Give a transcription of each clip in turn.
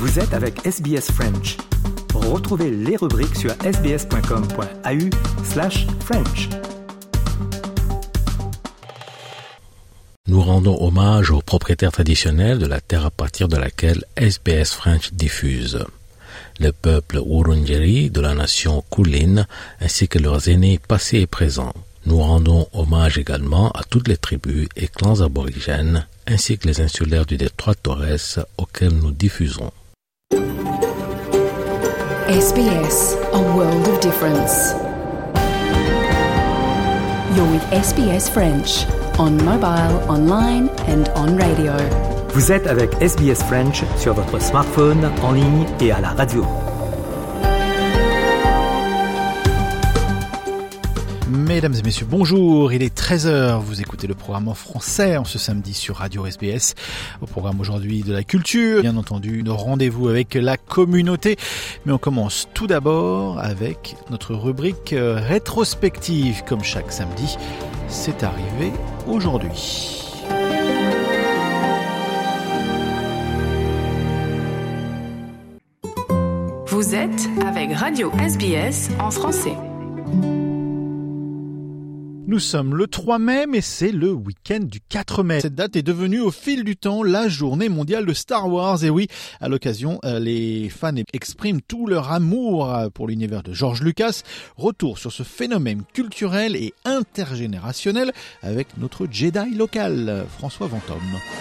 Vous êtes avec SBS French. Retrouvez les rubriques sur sbs.com.au/French. Nous rendons hommage aux propriétaires traditionnels de la terre à partir de laquelle SBS French diffuse. Le peuple Wurundjeri de la nation Kulin ainsi que leurs aînés passés et présents. Nous rendons hommage également à toutes les tribus et clans aborigènes ainsi que les insulaires du détroit Torres auxquels nous diffusons. SBS, a world of difference. You're with SBS French, on mobile, online and on radio. Vous êtes avec SBS French sur votre smartphone, en ligne et à la radio. Mesdames et messieurs, bonjour, il est 13h, vous écoutez le programme en français en ce samedi sur Radio SBS. Au programme aujourd'hui de la culture, bien entendu, nos rendez-vous avec la communauté. Mais on commence tout d'abord avec notre rubrique rétrospective, comme chaque samedi. C'est arrivé aujourd'hui. Vous êtes avec Radio SBS en français. Nous sommes le 3 mai, mais c'est le week-end du 4 mai. Cette date est devenue au fil du temps la journée mondiale de Star Wars. Et oui, à l'occasion, les fans expriment tout leur amour pour l'univers de George Lucas. Retour sur ce phénomène culturel et intergénérationnel avec notre Jedi local, François Vanthomme.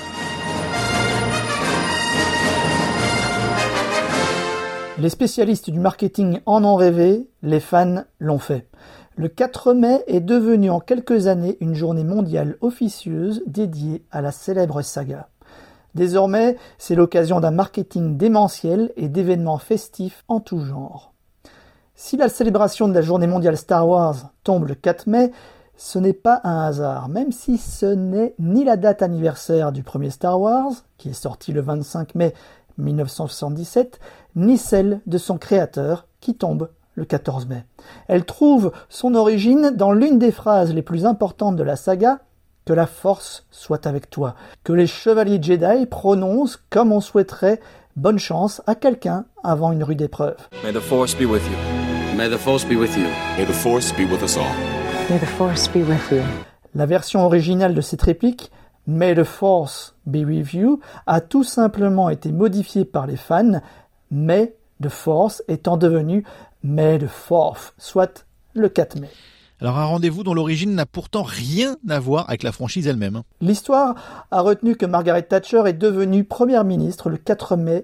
Les spécialistes du marketing en ont rêvé, les fans l'ont fait. Le 4 mai est devenu en quelques années une journée mondiale officieuse dédiée à la célèbre saga. Désormais, c'est l'occasion d'un marketing démentiel et d'événements festifs en tout genre. Si la célébration de la journée mondiale Star Wars tombe le 4 mai, ce n'est pas un hasard, même si ce n'est ni la date anniversaire du premier Star Wars, qui est sorti le 25 mai 1977, ni celle de son créateur, qui tombe le 14 mai. Elle trouve son origine dans l'une des phrases les plus importantes de la saga, « Que la force soit avec toi », que les chevaliers Jedi prononcent comme on souhaiterait bonne chance à quelqu'un avant une rude épreuve. May the force be with you. May the force be with you. May the force be with us all. May the force be with you. La version originale de cette réplique, « May the force be with you », a tout simplement été modifiée par les fans, « May the force » étant devenu May the 4th, soit le 4 mai. Alors un rendez-vous dont l'origine n'a pourtant rien à voir avec la franchise elle-même. L'histoire a retenu que Margaret Thatcher est devenue première ministre le 4 mai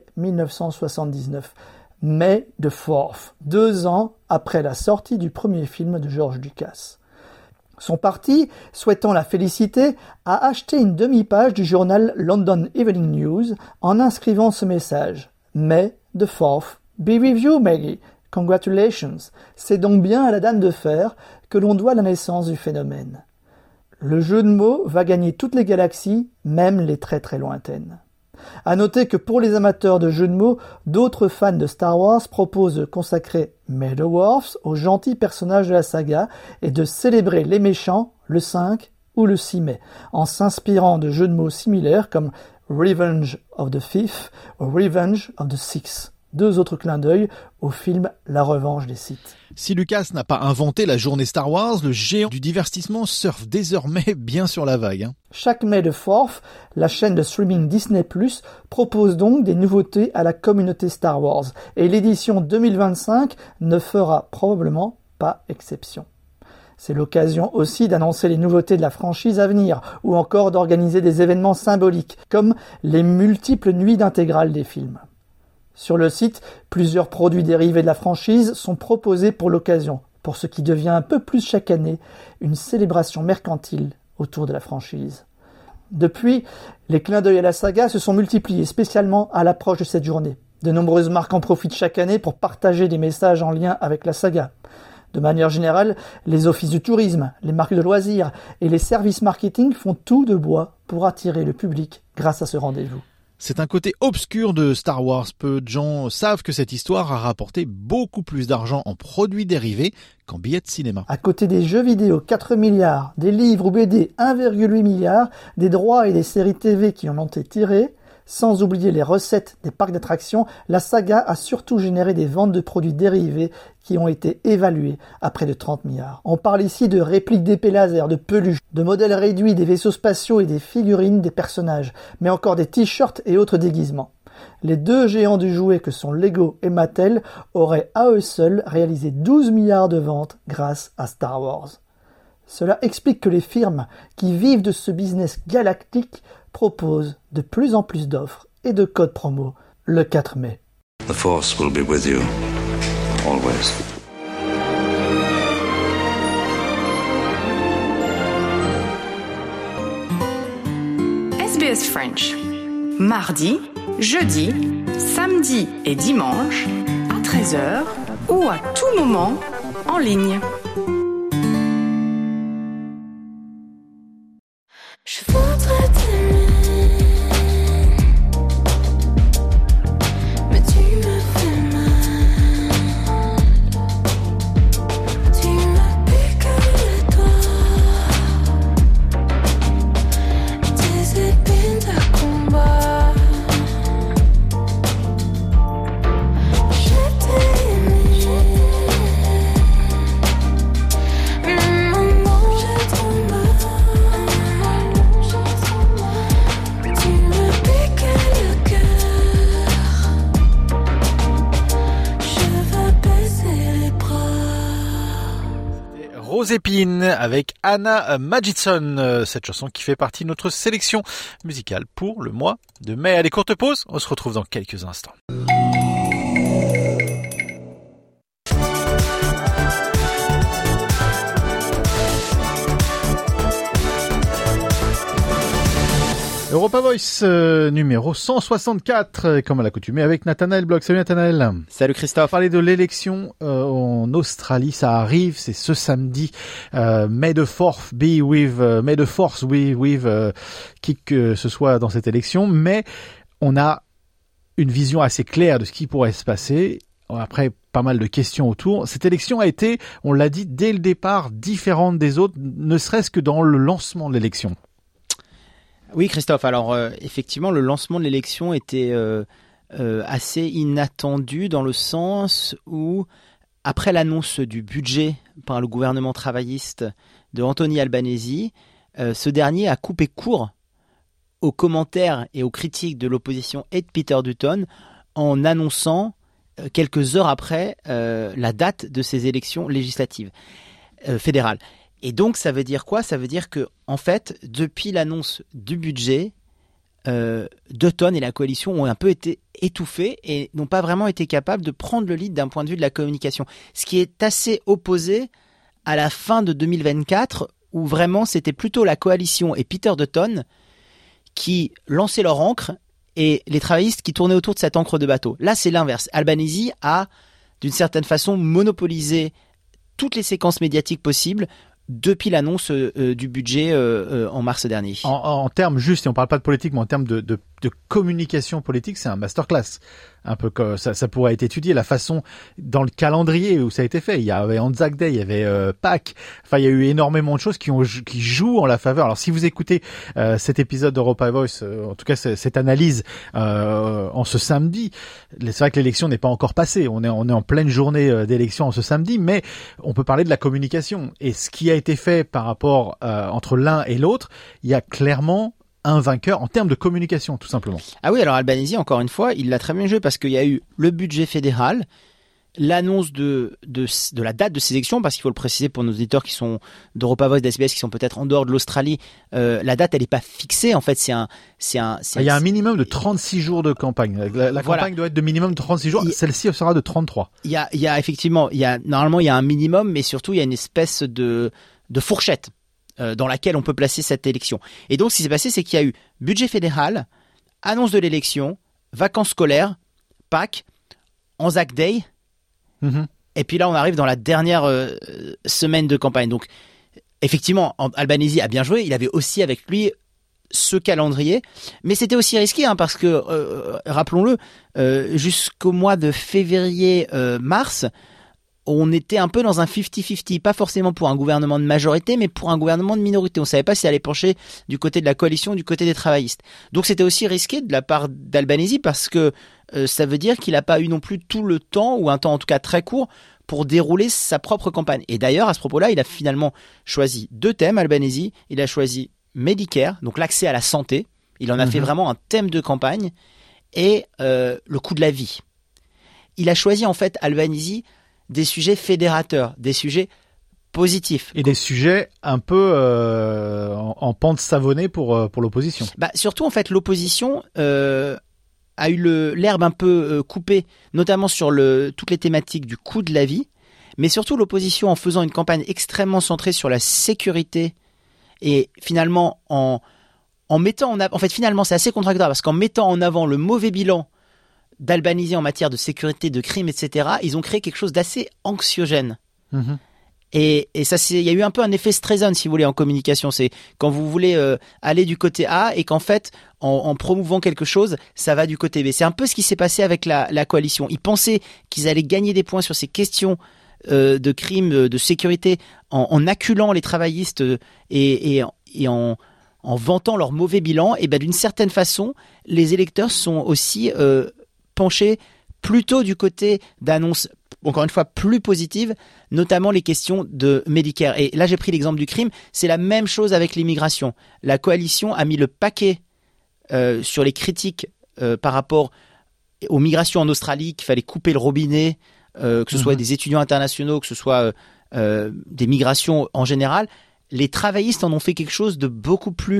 1979. May the 4th, 2 ans après la sortie du premier film de George Lucas. Son parti, souhaitant la féliciter, a acheté une demi-page du journal London Evening News en inscrivant ce message. May the 4th be with you, Maggie. Congratulations. C'est donc bien à la Dame de Fer que l'on doit la naissance du phénomène. Le jeu de mots va gagner toutes les galaxies, même les très très lointaines. À noter que pour les amateurs de jeux de mots, d'autres fans de Star Wars proposent de consacrer May the Force aux gentils personnages de la saga et de célébrer les méchants le 5 ou le 6 mai, en s'inspirant de jeux de mots similaires comme Revenge of the Fifth ou Revenge of the Sixth. 2 autres clins d'œil au film La Revanche des Sith. Si Lucas n'a pas inventé la journée Star Wars, le géant du divertissement surfe désormais bien sur la vague. Chaque May the 4th, la chaîne de streaming Disney+, propose donc des nouveautés à la communauté Star Wars, et l'édition 2025 ne fera probablement pas exception. C'est l'occasion aussi d'annoncer les nouveautés de la franchise à venir, ou encore d'organiser des événements symboliques, comme les multiples nuits d'intégrale des films. Sur le site, plusieurs produits dérivés de la franchise sont proposés pour l'occasion, pour ce qui devient un peu plus chaque année une célébration mercantile autour de la franchise. Depuis, les clins d'œil à la saga se sont multipliés, spécialement à l'approche de cette journée. De nombreuses marques en profitent chaque année pour partager des messages en lien avec la saga. De manière générale, les offices du tourisme, les marques de loisirs et les services marketing font tout de bois pour attirer le public grâce à ce rendez-vous. C'est un côté obscur de Star Wars. Peu de gens savent que cette histoire a rapporté beaucoup plus d'argent en produits dérivés qu'en billets de cinéma. À côté des jeux vidéo, 4 milliards, des livres ou BD, 1,8 milliard, des droits et des séries TV qui en ont été tirés, Sans oublier les recettes des parcs d'attractions, la saga a surtout généré des ventes de produits dérivés qui ont été évaluées à près de 30 milliards. On parle ici de répliques d'épées laser, de peluches, de modèles réduits, des vaisseaux spatiaux et des figurines des personnages, mais encore des t-shirts et autres déguisements. Les deux géants du jouet que sont Lego et Mattel auraient à eux seuls réalisé 12 milliards de ventes grâce à Star Wars. Cela explique que les firmes qui vivent de ce business galactique proposent de plus en plus d'offres et de codes promo le 4 mai. The Force will be with you, always. SBS French. Mardi, jeudi, samedi et dimanche à 13h ou à tout moment en ligne. Je voudrais t'aimer, mais tu me fais mal. Tu me piques les doigts, tes épines de combat. Je t'ai aimé, le moment où je tombe. Rose Épine avec Anna Magidson, cette chanson qui fait partie de notre sélection musicale pour le mois de mai. Allez, courte pause, on se retrouve dans quelques instants. Europa Voice numéro 164, comme à l'accoutumée, avec Nathanaël Bloch. Salut Nathanaël. Salut Christophe. Parler de l'élection en Australie, ça arrive, c'est ce samedi. May the Force be with qui que ce soit dans cette élection, mais on a une vision assez claire de ce qui pourrait se passer. Après pas mal de questions autour, cette élection a été, on l'a dit dès le départ, différente des autres, ne serait-ce que dans le lancement de l'élection. Oui Christophe, alors effectivement le lancement de l'élection était assez inattendu dans le sens où après l'annonce du budget par le gouvernement travailliste de Anthony Albanese, ce dernier a coupé court aux commentaires et aux critiques de l'opposition et de Peter Dutton en annonçant quelques heures après la date de ces élections législatives fédérales. Et donc, ça veut dire quoi ? Ça veut dire que, en fait, depuis l'annonce du budget, Dutton et la coalition ont un peu été étouffés et n'ont pas vraiment été capables de prendre le lead d'un point de vue de la communication. Ce qui est assez opposé à la fin de 2024, où vraiment c'était plutôt la coalition et Peter Dutton qui lançaient leur ancre et les travaillistes qui tournaient autour de cette ancre de bateau. Là, c'est l'inverse. Albanese a, d'une certaine façon, monopolisé toutes les séquences médiatiques possibles depuis l'annonce du budget en mars dernier. En termes juste, et on ne parle pas de politique, mais en termes de communication politique, c'est un masterclass. Un peu comme ça pourrait être étudié, la façon dans le calendrier où ça a été fait. Il y avait Anzac Day, il y avait Pâques. Enfin, il y a eu énormément de choses qui jouent en la faveur. Alors, si vous écoutez cet épisode d'Europa Voice, en tout cas cette analyse en ce samedi, c'est vrai que l'élection n'est pas encore passée. On est en pleine journée d'élection en ce samedi, mais on peut parler de la communication. Et ce qui a été fait par rapport entre l'un et l'autre, il y a clairement un vainqueur en termes de communication, tout simplement. Ah oui, alors Albanese, encore une fois, il l'a très bien joué parce qu'il y a eu le budget fédéral, l'annonce de la date de ces élections, parce qu'il faut le préciser pour nos auditeurs qui sont d'Europa Voice, d'SBS, qui sont peut-être en dehors de l'Australie, la date, elle n'est pas fixée. En fait, il y a un minimum de 36 jours de campagne. La campagne doit être de minimum de 36 jours. Celle-ci sera de 33. Il y a effectivement, normalement, il y a un minimum, mais surtout, il y a une espèce de fourchette dans laquelle on peut placer cette élection. Et donc, ce qui s'est passé, c'est qu'il y a eu budget fédéral, annonce de l'élection, vacances scolaires, Pâques, Anzac Day, et puis là, on arrive dans la dernière semaine de campagne. Donc, effectivement, Albanese a bien joué. Il avait aussi avec lui ce calendrier, mais c'était aussi risqué parce que, rappelons-le, jusqu'au mois de février-mars, on était un peu dans un 50-50, pas forcément pour un gouvernement de majorité, mais pour un gouvernement de minorité. On savait pas si ça allait pencher du côté de la coalition ou du côté des travaillistes. Donc c'était aussi risqué de la part d'Albanese parce que ça veut dire qu'il n'a pas eu non plus tout le temps, ou un temps en tout cas très court, pour dérouler sa propre campagne. Et d'ailleurs, à ce propos-là, il a finalement choisi 2 thèmes, Albanese. Il a choisi Medicare, donc l'accès à la santé. Il en a fait vraiment un thème de campagne, et le coût de la vie. Il a choisi en fait, Albanese, des sujets fédérateurs, des sujets positifs. Et des sujets un peu en pente savonnée pour l'opposition. Surtout en fait, l'opposition a eu l'herbe un peu coupée, notamment sur toutes les thématiques du coût de la vie, mais surtout l'opposition en faisant une campagne extrêmement centrée sur la sécurité, et finalement en mettant en avant, en fait finalement c'est assez contradictoire parce qu'en mettant en avant le mauvais bilan d'Albanese en matière de sécurité, de crimes, etc., ils ont créé quelque chose d'assez anxiogène. Et ça, il y a eu un peu un effet Streisand, si vous voulez, en communication. C'est quand vous voulez aller du côté A et qu'en fait, en promouvant quelque chose, ça va du côté B. C'est un peu ce qui s'est passé avec la coalition. Ils pensaient qu'ils allaient gagner des points sur ces questions de crimes, de sécurité, en acculant les travaillistes et en vantant leur mauvais bilan. Et d'une certaine façon, les électeurs sont aussi penchés plutôt du côté d'annonces, encore une fois, plus positives, notamment les questions de Medicare. Et là, j'ai pris l'exemple du crime. C'est la même chose avec l'immigration. La coalition a mis le paquet sur les critiques par rapport aux migrations en Australie, qu'il fallait couper le robinet, que ce soit des étudiants internationaux, que ce soit des migrations en général. Les travaillistes en ont fait quelque chose de beaucoup plus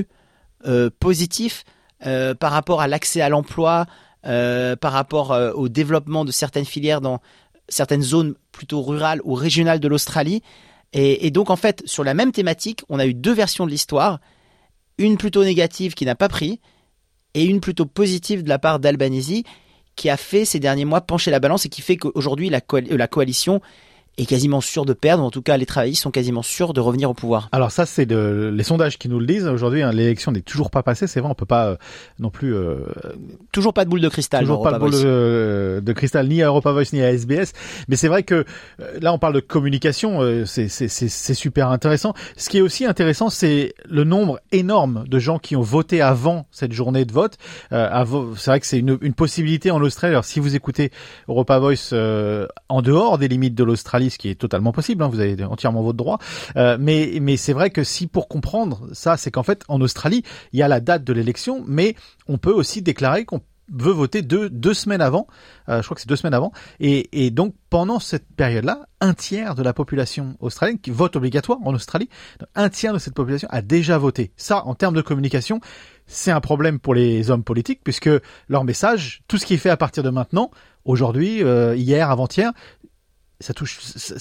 positif par rapport à l'accès à l'emploi, par rapport au développement de certaines filières dans certaines zones plutôt rurales ou régionales de l'Australie. Et donc, en fait, sur la même thématique, on a eu 2 versions de l'histoire. Une plutôt négative qui n'a pas pris, et une plutôt positive de la part d'Albanese qui a fait ces derniers mois pencher la balance et qui fait qu'aujourd'hui, la coalition est quasiment sûr de perdre, en tout cas les travaillistes sont quasiment sûrs de revenir au pouvoir. Alors ça, c'est les sondages qui nous le disent. Aujourd'hui, l'élection n'est toujours pas passée, c'est vrai, on peut pas non plus... Toujours pas de boule de cristal. Toujours pas de boule de cristal, ni à Europa Voice, ni à SBS. Mais c'est vrai que là, on parle de communication, c'est super intéressant. Ce qui est aussi intéressant, c'est le nombre énorme de gens qui ont voté avant cette journée de vote. C'est vrai que c'est une possibilité en Australie. Alors si vous écoutez Europa Voice en dehors des limites de l'Australie, ce qui est totalement possible, vous avez entièrement votre droit, mais c'est vrai que si pour comprendre ça, c'est qu'en fait en Australie il y a la date de l'élection, mais on peut aussi déclarer qu'on veut voter deux semaines avant, je crois que c'est 2 semaines avant, et donc pendant cette période-là, 1/3 de la population australienne qui vote obligatoire en Australie, 1/3 de cette population a déjà voté. Ça, en termes de communication, c'est un problème pour les hommes politiques, puisque leur message, tout ce qui est fait à partir de maintenant, aujourd'hui, hier, avant-hier, ça touche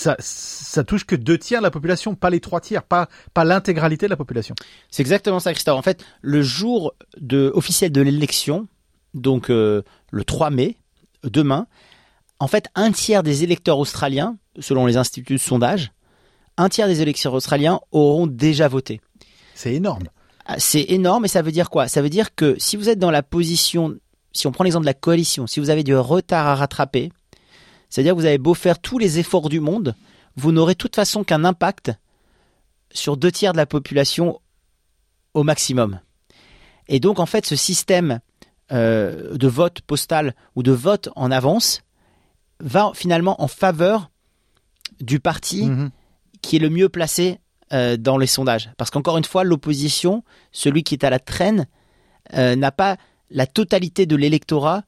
que 2/3 de la population, pas les 3/3, pas l'intégralité de la population. C'est exactement ça, Christophe. En fait, le jour officiel de l'élection, donc le 3 mai, demain, en fait, 1/3 des électeurs australiens, selon les instituts de sondage, 1/3 des électeurs australiens auront déjà voté. C'est énorme. C'est énorme, et ça veut dire quoi ? Ça veut dire que si vous êtes dans la position, si on prend l'exemple de la coalition, si vous avez du retard à rattraper, c'est-à-dire que vous avez beau faire tous les efforts du monde, vous n'aurez de toute façon qu'un impact sur 2/3 de la population au maximum. Et donc, en fait, ce système de vote postal ou de vote en avance va finalement en faveur du parti qui est le mieux placé dans les sondages. Parce qu'encore une fois, l'opposition, celui qui est à la traîne, n'a pas la totalité de l'électorat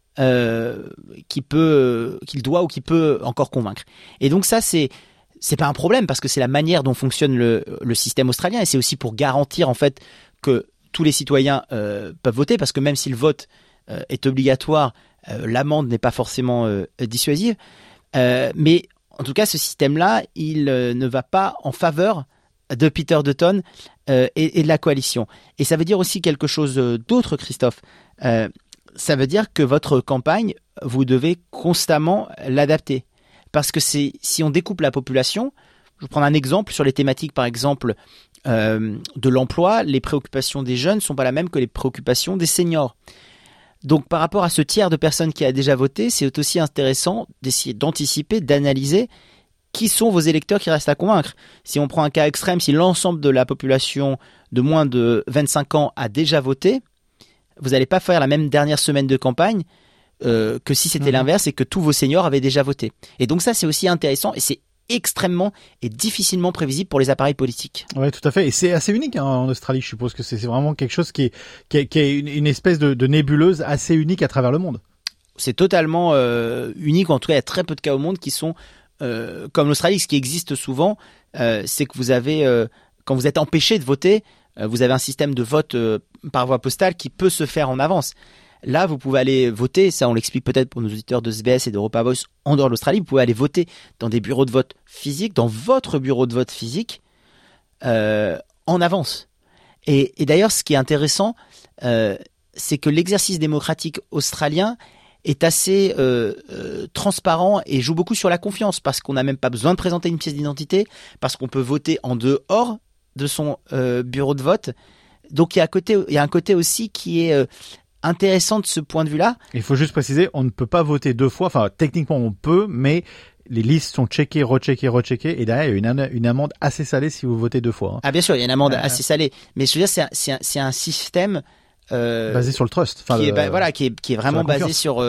qu'il doit ou qu'il peut encore convaincre. Et donc ça, c'est pas un problème, parce que c'est la manière dont fonctionne le système australien, et c'est aussi pour garantir en fait que tous les citoyens peuvent voter, parce que même si le vote est obligatoire, l'amende n'est pas forcément dissuasive. Mais en tout cas, ce système-là, il ne va pas en faveur de Peter Dutton et de la coalition. Et ça veut dire aussi quelque chose d'autre, Christophe. Ça veut dire que votre campagne, vous devez constamment l'adapter. Parce que si on découpe la population, je vais prendre un exemple sur les thématiques, par exemple, de l'emploi, les préoccupations des jeunes ne sont pas la même que les préoccupations des seniors. Donc par rapport à ce tiers de personnes qui a déjà voté, c'est aussi intéressant d'essayer d'anticiper, d'analyser qui sont vos électeurs qui restent à convaincre. Si on prend un cas extrême, si l'ensemble de la population de moins de 25 ans a déjà voté, vous n'allez pas faire la même dernière semaine de campagne que si c'était l'inverse et que tous vos seniors avaient déjà voté. Et donc ça, c'est aussi intéressant et c'est extrêmement et difficilement prévisible pour les appareils politiques. Ouais, tout à fait. Et c'est assez unique en Australie. Je suppose que c'est vraiment quelque chose qui est une espèce de nébuleuse assez unique à travers le monde. C'est totalement unique. En tout cas, il y a très peu de cas au monde qui sont comme l'Australie. Ce qui existe souvent, c'est que vous avez, quand vous êtes empêché de voter, vous avez un système de vote par voie postale qui peut se faire en avance. Là, vous pouvez aller voter, ça on l'explique peut-être pour nos auditeurs de SBS et d'Europa Voice en dehors de l'Australie, vous pouvez aller voter dans des bureaux de vote physiques, dans votre bureau de vote physique, en avance. Et d'ailleurs, ce qui est intéressant, c'est que l'exercice démocratique australien est assez transparent et joue beaucoup sur la confiance, parce qu'on n'a même pas besoin de présenter une pièce d'identité, parce qu'on peut voter en dehors de son bureau de vote. Donc il y a un côté aussi qui est intéressant de ce point de vue-là. Il faut juste préciser, on ne peut pas voter deux fois. Enfin, techniquement, on peut, mais les listes sont checkées, recheckées, et derrière, il y a une amende assez salée si vous votez deux fois. Hein. Ah, bien sûr, il y a une amende assez salée. Mais je veux dire, c'est un système basé sur le trust. Enfin, qui est vraiment basé sur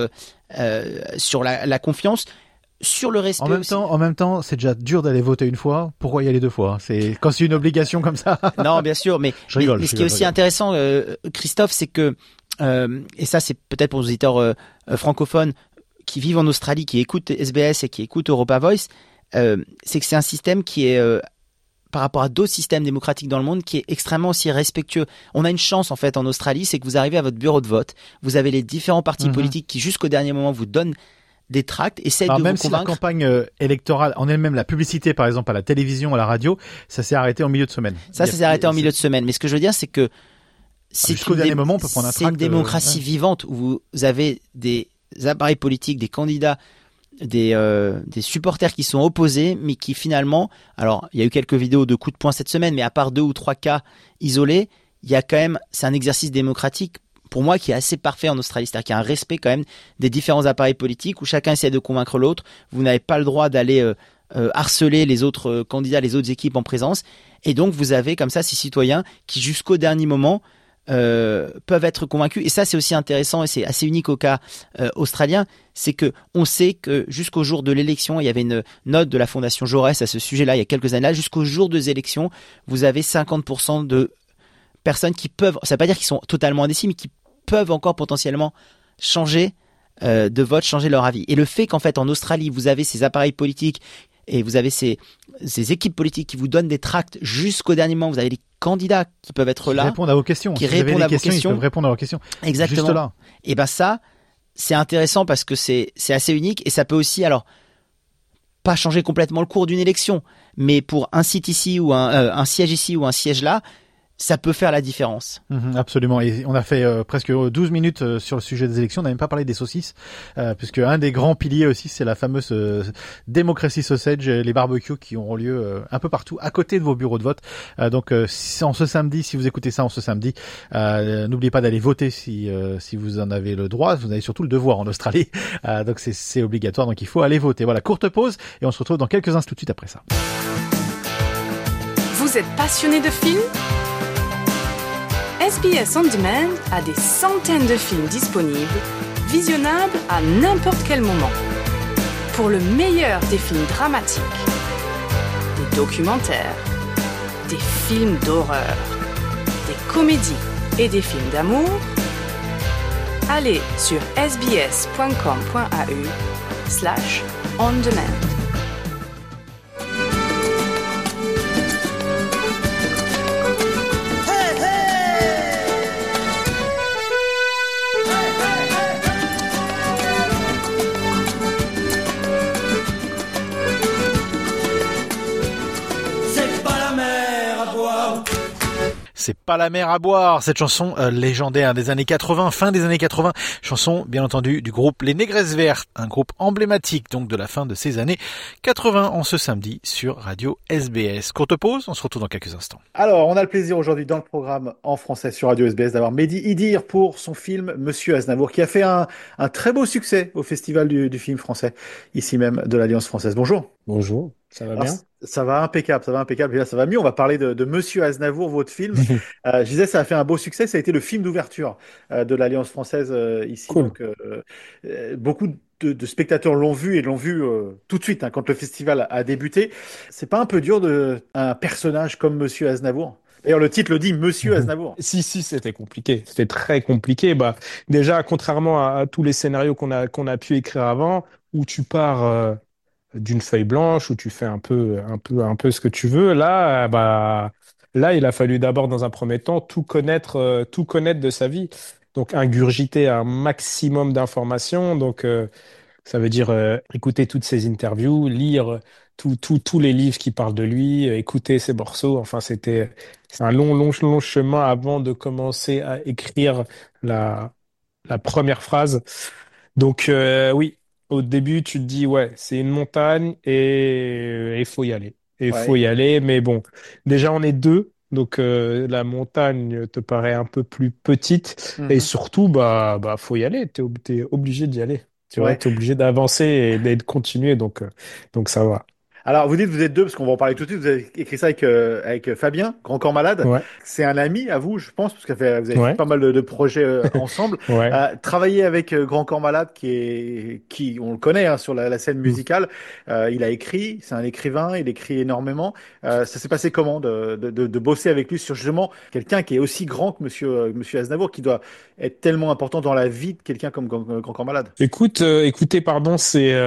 la confiance. Sur le respect en même temps, c'est déjà dur d'aller voter une fois. Pourquoi y aller deux fois? Quand c'est une obligation comme ça. Non, bien sûr, mais ce qui est aussi intéressant, Christophe, c'est que et ça, c'est peut-être pour nos auditeurs francophones qui vivent en Australie, qui écoutent SBS et qui écoutent Europa Voice, c'est que c'est un système qui est par rapport à d'autres systèmes démocratiques dans le monde, qui est extrêmement aussi respectueux. On a une chance en fait en Australie, c'est que vous arrivez à votre bureau de vote, vous avez les différents partis politiques qui jusqu'au dernier moment vous donnent des tracts, essayent de vous convaincre. Même si la campagne électorale en elle-même, la publicité par exemple à la télévision, à la radio, ça s'est arrêté en milieu de semaine. Ça s'est arrêté en milieu de semaine. Mais ce que je veux dire, c'est que jusqu'au dernier moment, on peut prendre un tract. C'est une démocratie vivante où vous avez des appareils politiques, des candidats, des supporters qui sont opposés, mais qui finalement, alors il y a eu quelques vidéos de coups de poing cette semaine, mais à part 2 ou 3 cas isolés, il y a quand même, c'est un exercice démocratique pour moi qui est assez parfait en Australie, c'est-à-dire qu'il y a un respect quand même des différents appareils politiques où chacun essaie de convaincre l'autre. Vous n'avez pas le droit d'aller harceler les autres candidats, les autres équipes en présence, et donc vous avez comme ça ces citoyens qui jusqu'au dernier moment peuvent être convaincus. Et ça, c'est aussi intéressant et c'est assez unique au cas australien, c'est que on sait que jusqu'au jour de l'élection, il y avait une note de la Fondation Jaurès à ce sujet-là il y a quelques années-là, jusqu'au jour des élections, vous avez 50% de personnes qui peuvent, ça veut pas dire qu'ils sont totalement indécis, mais qui peuvent encore potentiellement changer de vote, changer leur avis. Et le fait qu'en fait en Australie, vous avez ces appareils politiques et vous avez ces équipes politiques qui vous donnent des tracts jusqu'au dernier moment, vous avez les candidats qui peuvent être là, qui répondent à vos questions, qui répondent à vos questions, ils peuvent répondre à vos questions. Exactement. Juste là. Et ben ça, c'est intéressant parce que c'est assez unique et ça peut aussi, alors, pas changer complètement le cours d'une élection, mais pour un site ici ou un siège ici ou un siège là, ça peut faire la différence. Absolument. Et on a fait presque 12 minutes sur le sujet des élections. On n'a même pas parlé des saucisses, puisque un des grands piliers aussi, c'est la fameuse démocratie sausage, les barbecues qui auront lieu un peu partout, à côté de vos bureaux de vote. Donc, en ce samedi, si vous écoutez ça en ce samedi, n'oubliez pas d'aller voter si vous en avez le droit. Vous avez surtout le devoir en Australie. Donc, c'est obligatoire. Donc, il faut aller voter. Voilà, courte pause et on se retrouve dans quelques instants tout de suite après ça. Vous êtes passionné de films ? SBS On Demand a des centaines de films disponibles, visionnables à n'importe quel moment. Pour le meilleur des films dramatiques, des documentaires, des films d'horreur, des comédies et des films d'amour, allez sur sbs.com.au/ondemand. C'est pas la mer à boire, cette chanson légendaire des années 80, fin des années 80, chanson bien entendu du groupe Les Négresses Vertes, un groupe emblématique donc de la fin de ces années 80 en ce samedi sur Radio SBS. Courte pause, on se retrouve dans quelques instants. Alors, on a le plaisir aujourd'hui dans le programme en français sur Radio SBS d'avoir Mehdi Idir pour son film Monsieur Aznavour qui a fait un très beau succès au Festival du film français, ici même de l'Alliance française. Bonjour. Bonjour. Ça va Alors, bien? ça va impeccable, ça va impeccable. Et là, ça va mieux. On va parler de Monsieur Aznavour, votre film. Je disais, ça a fait un beau succès. Ça a été le film d'ouverture de l'Alliance française ici. Cool. Donc, beaucoup de spectateurs l'ont vu et l'ont vu tout de suite hein, quand le festival a débuté. C'est pas un peu dur de un personnage comme Monsieur Aznavour? D'ailleurs, le titre le dit, Monsieur Aznavour. Si, si, c'était compliqué. C'était très compliqué. Bah, déjà, contrairement à tous les scénarios qu'on a pu écrire avant, où tu pars d'une feuille blanche, où tu fais un peu ce que tu veux, là, bah, là, il a fallu d'abord, dans un premier temps, tout connaître de sa vie. Donc, ingurgiter un maximum d'informations. Donc, ça veut dire écouter toutes ses interviews, lire tous les livres qui parlent de lui, écouter ses morceaux. Enfin, c'est un long chemin avant de commencer à écrire la première phrase. Donc, oui, au début, tu te dis, ouais, c'est une montagne et il faut y aller. Et il faut Ouais. y aller, mais bon, déjà, on est deux. Donc, la montagne te paraît un peu plus petite. Et Mhm. surtout, bah, faut y aller. T'es obligé d'y aller. Tu vois, Ouais. t'es obligé d'avancer et de continuer. Donc ça va. Alors, vous dites que vous êtes deux, parce qu'on va en parler tout de suite. Vous avez écrit ça avec Fabien, Grand Corps Malade. Ouais, C'est un ami à vous, je pense, parce que vous avez fait ouais, pas mal de projets ensemble. ouais. Travailler avec Grand Corps Malade, on le connaît hein, sur la scène Mm. musicale. Il a écrit, c'est un écrivain, il écrit énormément. Ça s'est passé comment de bosser avec lui sur justement quelqu'un qui est aussi grand que Monsieur Aznavour, qui doit être tellement important dans la vie de quelqu'un comme Grand Corps Malade? Écoutez, pardon,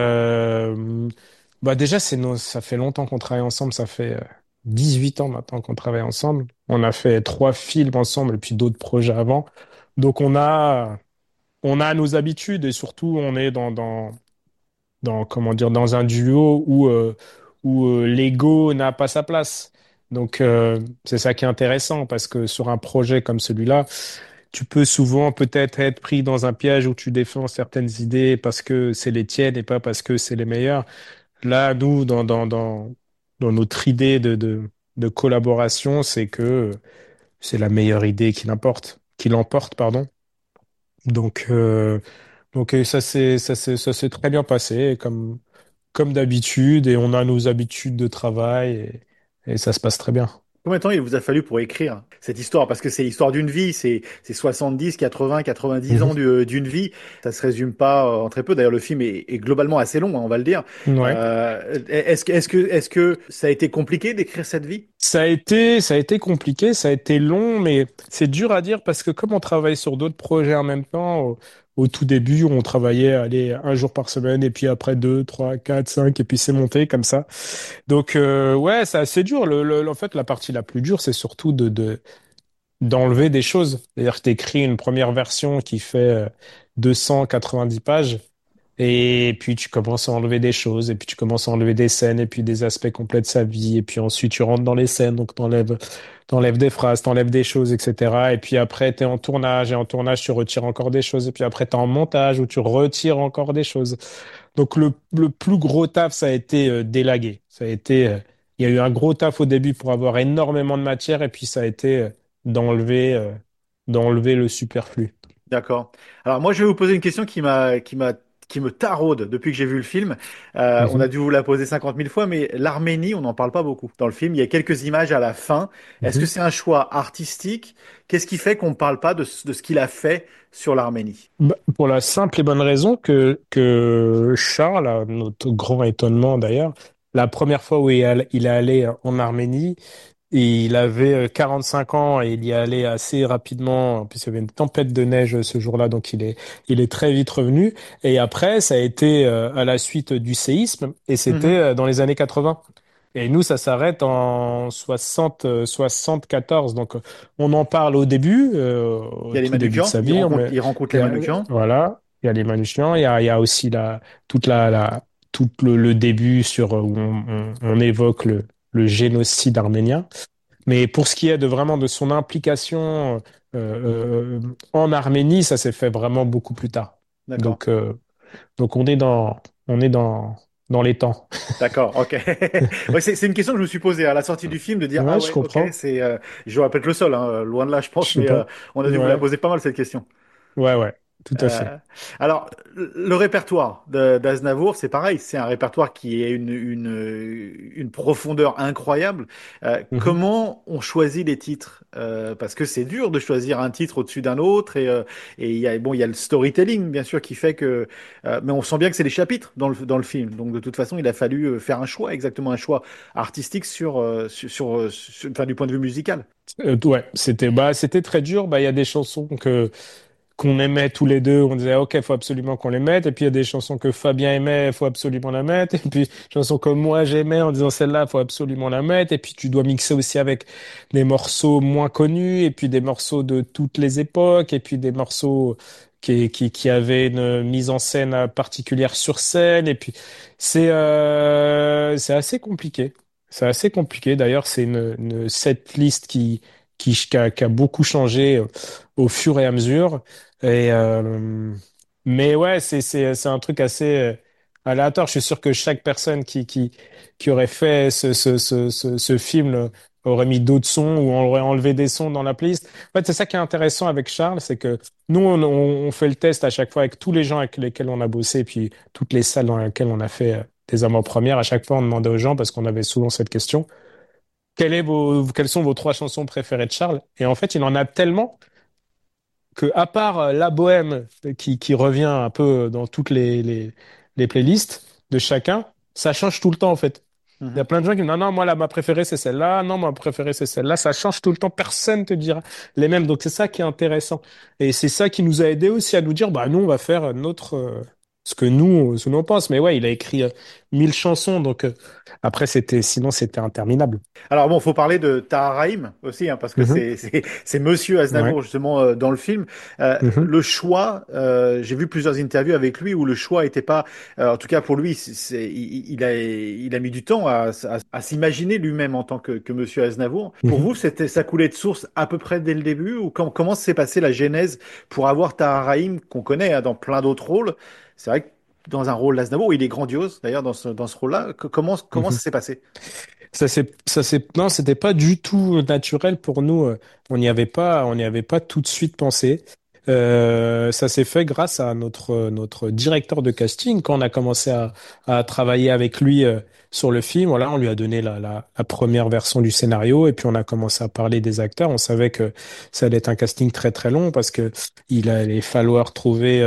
bah déjà ça fait longtemps qu'on travaille ensemble, ça fait 18 ans maintenant qu'on travaille ensemble. On a fait 3 films ensemble et puis d'autres projets avant. Donc on a nos habitudes et surtout on est dans comment dire dans un duo où l'ego n'a pas sa place. Donc c'est ça qui est intéressant parce que sur un projet comme celui-là, tu peux souvent peut-être être pris dans un piège où tu défends certaines idées parce que c'est les tiennes et pas parce que c'est les meilleures. Là, nous, dans notre idée de collaboration, c'est que c'est la meilleure idée qui l'emporte, pardon. Donc, ça s'est très bien passé, comme d'habitude, et on a nos habitudes de travail, et ça se passe très bien. Combien de temps il vous a fallu pour écrire cette histoire? Parce que c'est l'histoire d'une vie, c'est 70, 80, 90 ans Mhm. d'une vie. Ça se résume pas en très peu. D'ailleurs, le film est globalement assez long, hein, on va le dire. Ouais. Est-ce que ça a été compliqué d'écrire cette vie? Ça a été compliqué, ça a été long, mais c'est dur à dire parce que comme on travaille sur d'autres projets en même temps, au tout début, on travaillait, allez, un jour par semaine, et puis après deux, trois, quatre, cinq, et puis c'est monté comme ça. Donc, ouais, c'est assez dur. En fait, la partie la plus dure, c'est surtout d'enlever des choses. C'est-à-dire que t'écris une première version qui fait 290 pages. Et puis tu commences à enlever des choses, et puis tu commences à enlever des scènes, et puis des aspects complets de sa vie, et puis ensuite tu rentres dans les scènes, donc t'enlèves des phrases, t'enlèves des choses, etc. Et puis après t'es en tournage, et en tournage tu retires encore des choses, et puis après t'es en montage où tu retires encore des choses. Donc le plus gros taf, ça a été d'élaguer. Il y a eu un gros taf au début pour avoir énormément de matière, et puis ça a été d'enlever, euh, d'enlever le superflu. D'accord. Alors moi, je vais vous poser une question qui me taraude depuis que j'ai vu le film. On a Mhm, dû vous la poser 50 000 fois, mais l'Arménie, on n'en parle pas beaucoup dans le film. Il y a quelques images à la fin. Est-ce que mhm. c'est un choix artistique? Qu'est-ce qui fait qu'on ne parle pas de ce qu'il a fait sur l'Arménie? Bah, pour la simple et bonne raison que Charles, à notre grand étonnement d'ailleurs, la première fois où il est allé en Arménie, et il avait 45 ans et il y est allé assez rapidement, puisqu'il y avait une tempête de neige ce jour-là, donc il est très vite revenu. Et après, ça a été à la suite du séisme, et c'était Mhm. dans les années 80. Et nous, ça s'arrête en 74. Donc, on en parle au début, Il au y a les tout début de Manouchians. sa vie. Il rencontre Il les y a- Manouchians. voilà, il y a les Manouchians, il y a aussi toute tout le début où on évoque le génocide arménien. Mais pour ce qui est vraiment de son implication en Arménie, ça s'est fait vraiment beaucoup plus tard. D'accord. Donc on est dans les temps. D'accord, ok. Ouais, c'est une question que je me suis posée à la sortie du film de dire Ouais, ah je ouais, ok, comprends. je vais pas être le seul, hein, loin de là, je Je pense, sais mais pas. on a dû vous la Ouais, poser pas mal cette question. ouais, ouais. tout à fait. Alors, le répertoire d'Aznavour, c'est pareil, c'est un répertoire qui est une profondeur incroyable. Mhm. Comment on choisit les titres? Parce que c'est dur de choisir un titre au-dessus d'un autre, et il y a le storytelling, bien sûr, qui fait que, mais on sent bien que c'est les chapitres dans le film. Donc, de toute façon, il a fallu faire un choix, exactement un choix artistique enfin, du point de vue musical. Ouais, c'était très dur. Bah, il y a des chansons qu'on aimait tous les deux, on disait ok, faut absolument qu'on les mette. Et puis il y a des chansons que Fabien aimait, faut absolument la mettre. Et puis chansons que moi j'aimais en disant celle-là, faut absolument la mettre. Et puis tu dois mixer aussi avec des morceaux moins connus, et puis des morceaux de toutes les époques, et puis des morceaux qui avaient une mise en scène particulière sur scène. Et puis c'est assez compliqué. C'est assez compliqué. D'ailleurs, c'est une setlist qui a beaucoup changé au fur et à mesure. Et mais ouais, c'est un truc assez aléatoire. Je suis sûr que chaque personne qui aurait fait ce film aurait mis d'autres sons ou aurait enlevé des sons dans la playlist. En fait, c'est ça qui est intéressant avec Charles, c'est que nous on fait le test à chaque fois avec tous les gens avec lesquels on a bossé, et puis toutes les salles dans lesquelles on a fait des avant-premières. À chaque fois, on demandait aux gens parce qu'on avait souvent cette question. Quelles sont vos trois chansons préférées de Charles? Et en fait, il en a tellement que à part La Bohème qui revient un peu dans toutes les playlists de chacun, ça change tout le temps en fait. Il y a Mhm. plein de gens qui disent non, non, moi, ma préférée, c'est celle-là. Non, ma préférée, c'est celle-là. Ça change tout le temps. Personne te dira les mêmes. Donc, c'est ça qui est intéressant. Et c'est ça qui nous a aidé aussi à nous dire, bah, nous, on va faire ce que nous on pense. Mais ouais, il a écrit 1000 chansons. Donc, après, sinon, c'était interminable. Alors bon, faut parler de Tahar Rahim aussi, hein, parce que Mhm. c'est Monsieur Ouais. Aznavour justement dans le film. Mhm. Le choix, j'ai vu plusieurs interviews avec lui où le choix était pas, en tout cas pour lui, il a mis du temps à s'imaginer lui-même en tant que Monsieur Aznavour. Pour Mhm. vous, ça coulait de source à peu près dès le début, ou comment s'est passée la genèse pour avoir Tahar Rahim qu'on connaît hein, dans plein d'autres rôles. C'est vrai que dans un rôle d'Aznavour, il est grandiose d'ailleurs dans ce rôle-là. Comment ça Mhm. s'est passé? Non, c'était pas du tout naturel pour nous. On n'y avait pas tout de suite pensé. Ça s'est fait grâce à notre directeur de casting. Quand on a commencé à travailler avec lui sur le film, voilà, on lui a donné la première version du scénario et puis on a commencé à parler des acteurs. On savait que ça allait être un casting très très long parce que il allait falloir trouver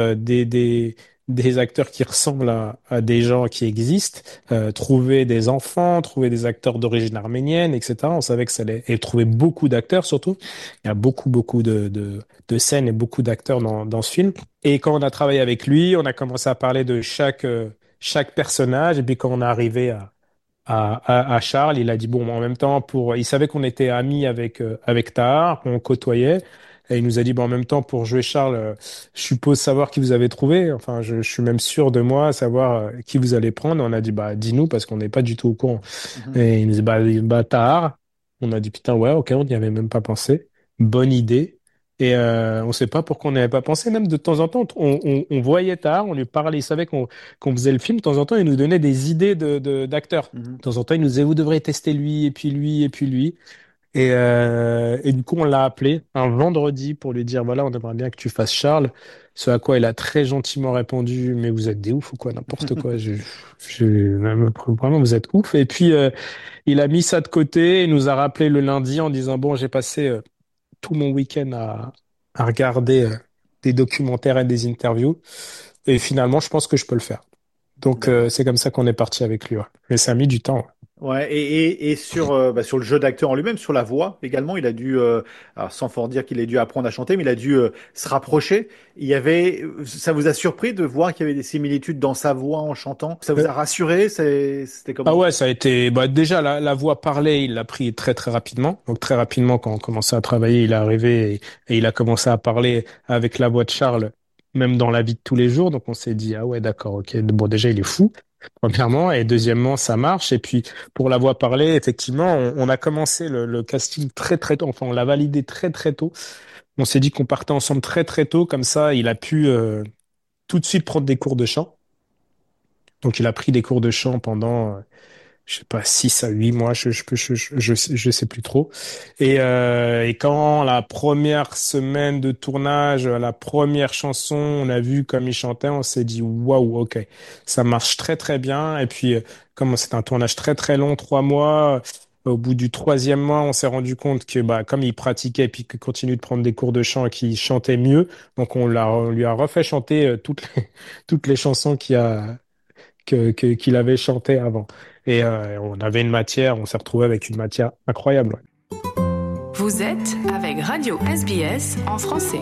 des acteurs qui ressemblent à des gens qui existent, trouver des enfants, trouver des acteurs d'origine arménienne, etc. On savait que ça allait, et trouver beaucoup d'acteurs surtout. Il y a beaucoup, beaucoup de scènes et beaucoup d'acteurs dans ce film. Et quand on a travaillé avec lui, on a commencé à parler de chaque personnage. Et puis quand on est arrivé à Charles, il a dit, bon, en même temps, il savait qu'on était amis avec Tahar, qu'on côtoyait. Et il nous a dit, bon, en même temps, pour jouer Charles, je suppose savoir qui vous avez trouvé. Enfin, je suis même sûr de moi, savoir qui vous allez prendre. On a dit, bah, dis-nous, parce qu'on n'est pas du tout au courant. Mhm. Et il nous dit, bah, Tahar. On a dit, putain, ouais, ok, on n'y avait même pas pensé. Bonne idée. Et on sait pas pourquoi on n'y avait pas pensé. Même de temps en temps, on voyait Tahar, on lui parlait, il savait qu'on faisait le film. De temps en temps, il nous donnait des idées d'acteurs. Mhm. De temps en temps, il nous disait, vous devrez tester lui, et puis lui, et puis lui. Et du coup, on l'a appelé un vendredi pour lui dire, voilà, on aimerait bien que tu fasses Charles. Ce à quoi il a très gentiment répondu, mais vous êtes des oufs ou quoi, n'importe quoi. Vraiment, vous êtes ouf. Et puis, il a mis ça de côté et nous a rappelé le lundi en disant, bon, j'ai passé tout mon week-end à regarder des documentaires et des interviews. Et finalement, je pense que je peux le faire. Donc, D'accord. c'est comme ça qu'on est parti avec lui. Ouais. Mais ça a mis du temps. Ouais. Ouais, et sur le jeu d'acteur en lui-même, sur la voix également, il a dû, alors sans fort dire qu'il ait dû apprendre à chanter, mais il a dû se rapprocher. Ça vous a surpris de voir qu'il y avait des similitudes dans sa voix en chantant? Ça vous Euh, a rassuré? C'était Ah comment? ouais, ça a été déjà la voix parlée, il l'a pris très très rapidement. Donc très rapidement quand on commençait à travailler, il est arrivé et il a commencé à parler avec la voix de Charles, même dans la vie de tous les jours. Donc on s'est dit ah ouais d'accord, ok. Bon déjà il est fou premièrement et deuxièmement ça marche. Et puis pour la voix parlée, effectivement, on a commencé le casting très très tôt. Enfin on l'a validé très très tôt. On s'est dit qu'on partait ensemble très très tôt, comme ça il a pu tout de suite prendre des cours de chant. Donc il a pris des cours de chant pendant je sais pas, 6 à 8 mois, je sais plus trop. Et quand la première semaine de tournage, la première chanson, on a vu comme il chantait, on s'est dit waouh, ok, ça marche très très bien. Et puis comme c'est un tournage très très long, 3 mois. Au bout du 3e mois, on s'est rendu compte que, comme il pratiquait et puis qu'il continue de prendre des cours de chant et qu'il chantait mieux, donc on lui a refait chanter toutes les chansons qu'il avait chantées avant. Et on avait une matière, on s'est retrouvé avec une matière incroyable. Vous êtes avec Radio SBS en français.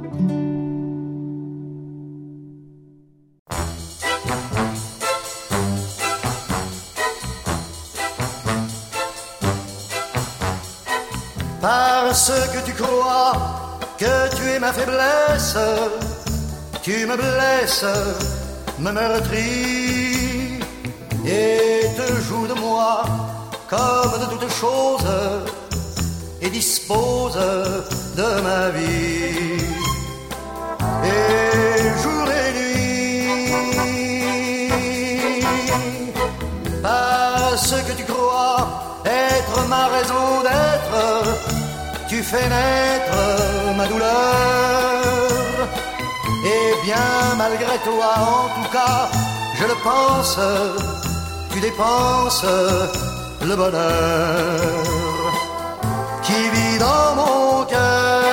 Parce que tu crois que tu es ma faiblesse, tu me blesses, me meurtris et te joues de moi comme de toutes choses et dispose de ma vie. Et jour et nuit, parce que tu crois être ma raison d'être, tu fais naître ma douleur. Et bien malgré toi, en tout cas, je le pense, tu dépenses le bonheur qui vit dans mon cœur.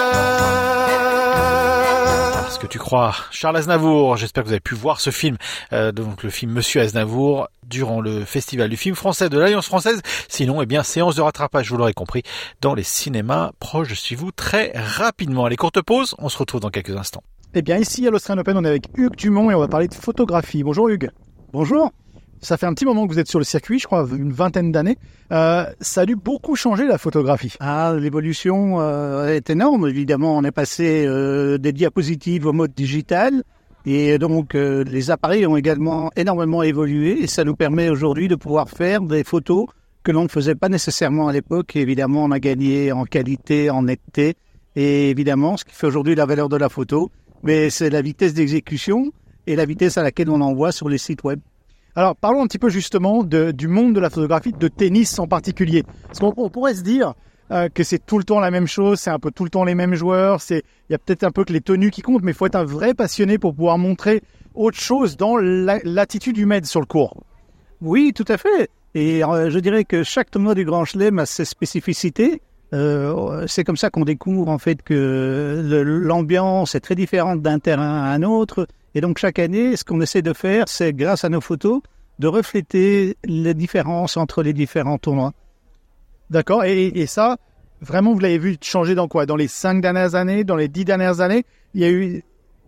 Parce que tu crois, Charles Aznavour. J'espère que vous avez pu voir ce film, donc le film Monsieur Aznavour, durant le festival du film français de l'Alliance française. Sinon, séance de rattrapage, vous l'aurez compris, dans les cinémas proches de chez vous très rapidement. Allez, courte pause, on se retrouve dans quelques instants. Eh bien, ici à l'Australian Open, on est avec Hugues Dumont et on va parler de photographie. Bonjour Hugues. Bonjour. Ça fait un petit moment que vous êtes sur le circuit, je crois, une vingtaine d'années. Ça a dû beaucoup changer la photographie. Ah, l'évolution est énorme. Évidemment, on est passé des diapositives au mode digital. Et donc, les appareils ont également énormément évolué. Et ça nous permet aujourd'hui de pouvoir faire des photos que l'on ne faisait pas nécessairement à l'époque. Et évidemment, on a gagné en qualité, en netteté. Et évidemment, ce qui fait aujourd'hui la valeur de la photo, mais c'est la vitesse d'exécution et la vitesse à laquelle on envoie sur les sites web. Alors, parlons un petit peu justement du monde de la photographie, de tennis en particulier. Parce qu'on pourrait se dire que c'est tout le temps la même chose, c'est un peu tout le temps les mêmes joueurs, il y a peut-être un peu que les tenues qui comptent, mais il faut être un vrai passionné pour pouvoir montrer autre chose dans l'attitude humaine sur le court. Oui, tout à fait. Et je dirais que chaque tournoi du Grand Chelem a ses spécificités. C'est comme ça qu'on découvre en fait que l'ambiance est très différente d'un terrain à un autre. Et donc chaque année, ce qu'on essaie de faire, c'est grâce à nos photos, de refléter les différences entre les différents tournois. D'accord. Et ça, vraiment, vous l'avez vu changer dans quoi ? Dans les 5 dernières années, dans les 10 dernières années, il y a eu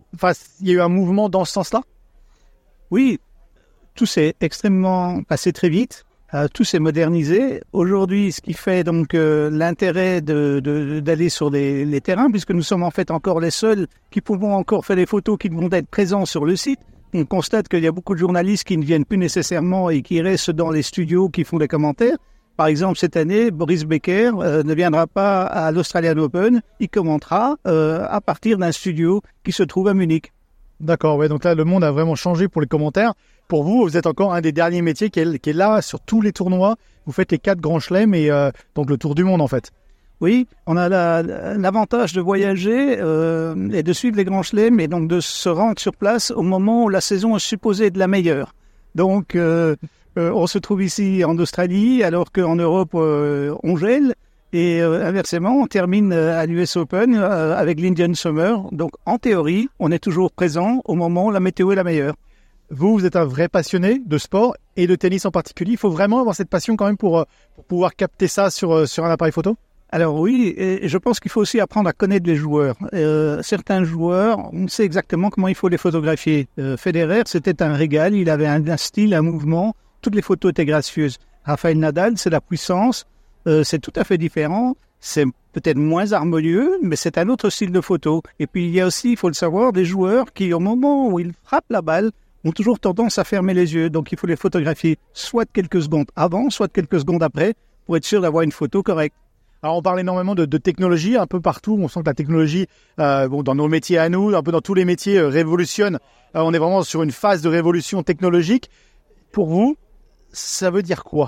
un mouvement dans ce sens-là ? Oui, tout s'est extrêmement passé très vite. Tout s'est modernisé. Aujourd'hui, ce qui fait donc l'intérêt d'aller sur les terrains, puisque nous sommes en fait encore les seuls qui pouvons encore faire des photos qui vont être présents sur le site. On constate qu'il y a beaucoup de journalistes qui ne viennent plus nécessairement et qui restent dans les studios, qui font des commentaires. Par exemple, cette année, Boris Becker ne viendra pas à l'Australian Open. Il commentera à partir d'un studio qui se trouve à Munich. D'accord, ouais, donc là, le monde a vraiment changé pour les commentaires. Pour vous, vous êtes encore un des derniers métiers qui est là sur tous les tournois. Vous faites les 4 grands chelems et donc le tour du monde, en fait. Oui, on a l'avantage de voyager et de suivre les grands chelems et donc de se rendre sur place au moment où la saison est supposée être la meilleure. Donc, on se trouve ici en Australie alors qu'en Europe, on gèle. Et inversement, on termine à l'US Open avec l'Indian Summer. Donc, en théorie, on est toujours présent au moment où la météo est la meilleure. Vous êtes un vrai passionné de sport et de tennis en particulier. Il faut vraiment avoir cette passion quand même pour pouvoir capter ça sur un appareil photo ? Alors oui, et je pense qu'il faut aussi apprendre à connaître les joueurs. Certains joueurs, on sait exactement comment il faut les photographier. Federer, c'était un régal. Il avait un style, un mouvement. Toutes les photos étaient gracieuses. Rafael Nadal, c'est la puissance. C'est tout à fait différent. C'est peut-être moins harmonieux, mais c'est un autre style de photo. Et puis, il y a aussi, il faut le savoir, des joueurs qui, au moment où ils frappent la balle, ont toujours tendance à fermer les yeux. Donc, il faut les photographier soit quelques secondes avant, soit quelques secondes après, pour être sûr d'avoir une photo correcte. Alors, on parle énormément de technologie un peu partout. On sent que la technologie, dans nos métiers à nous, un peu dans tous les métiers, révolutionne. On est vraiment sur une phase de révolution technologique. Pour vous, ça veut dire quoi ?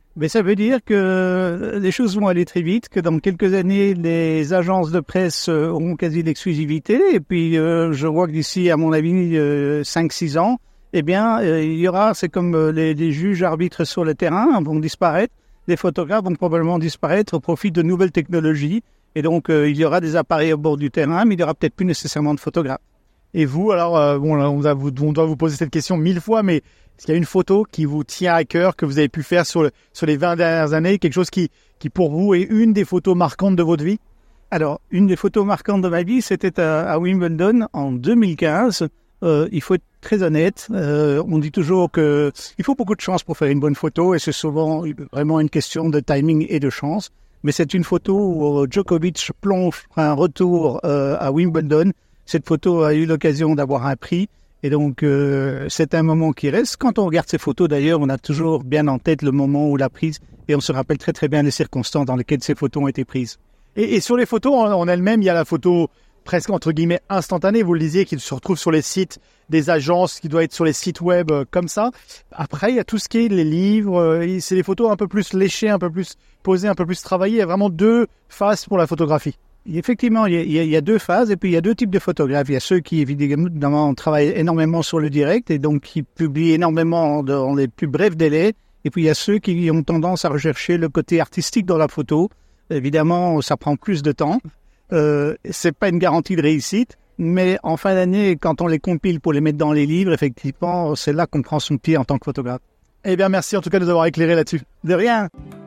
Mais ça veut dire que les choses vont aller très vite, que dans quelques années, les agences de presse auront quasi l'exclusivité. Et puis, je vois que d'ici, à mon avis, 5-6 ans, eh bien, il y aura, c'est comme les juges arbitres sur le terrain vont disparaître. Les photographes vont probablement disparaître au profit de nouvelles technologies. Et donc, il y aura des appareils au bord du terrain, mais il n'y aura peut-être plus nécessairement de photographes. Et vous, alors, bon, là, on doit vous poser cette question 1000 fois, mais est-ce qu'il y a une photo qui vous tient à cœur, que vous avez pu faire sur les 20 dernières années, quelque chose qui pour vous est une des photos marquantes de votre vie? Alors, une des photos marquantes de ma vie, c'était à Wimbledon en 2015. Il faut être très honnête. On dit toujours que il faut beaucoup de chance pour faire une bonne photo, et c'est souvent vraiment une question de timing et de chance. Mais c'est une photo où Djokovic plonge un retour à Wimbledon. Cette photo a eu l'occasion d'avoir un prix. Et donc, c'est un moment qui reste. Quand on regarde ces photos, d'ailleurs, on a toujours bien en tête le moment où la prise, et on se rappelle très très bien les circonstances dans lesquelles ces photos ont été prises. Et sur les photos en elles-mêmes, il y a la photo presque entre guillemets instantanée, vous le disiez, qui se retrouve sur les sites des agences, qui doit être sur les sites web comme ça. Après, il y a tout ce qui est les livres, c'est des photos un peu plus léchées, un peu plus posées, un peu plus travaillées. Il y a vraiment deux phases pour la photographie. Effectivement, il y a deux phases, et puis il y a deux types de photographes. Il y a ceux qui, évidemment, travaillent énormément sur le direct et donc qui publient énormément dans les plus brefs délais. Et puis il y a ceux qui ont tendance à rechercher le côté artistique dans la photo. Évidemment, ça prend plus de temps. C'est pas une garantie de réussite, mais en fin d'année, quand on les compile pour les mettre dans les livres, effectivement, c'est là qu'on prend son pied en tant que photographe. Eh bien, merci en tout cas de nous avoir éclairé là-dessus. De rien.